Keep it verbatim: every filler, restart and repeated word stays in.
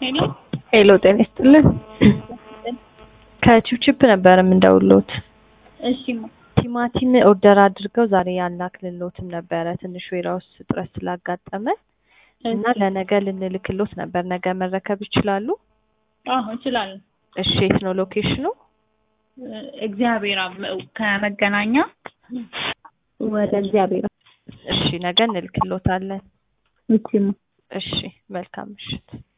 ሄሎ ሄሎ ጤና ይስጥልን። ከቺፕቺፕ ነበር የምንደውልዎት። እሺ ቲማቲም ኦርደር አድርገው ዛሬ ያላክልሎትም ነበረ ትንሽ ዌራውስ ጥረት ስላጋጠመ እና ለነገ ልንልክሎት ነበር። ነገ መረከብ ይችላሉ? አዎ እችላለሁ። እሺ የት ነው ሎኬሽኑ? እግዚአብሔር ከመገናኛ ወደ እግዚአብሔር። እሺ ነገ እንልክሎታለን። እሺ እሺ መልካም ምሽት።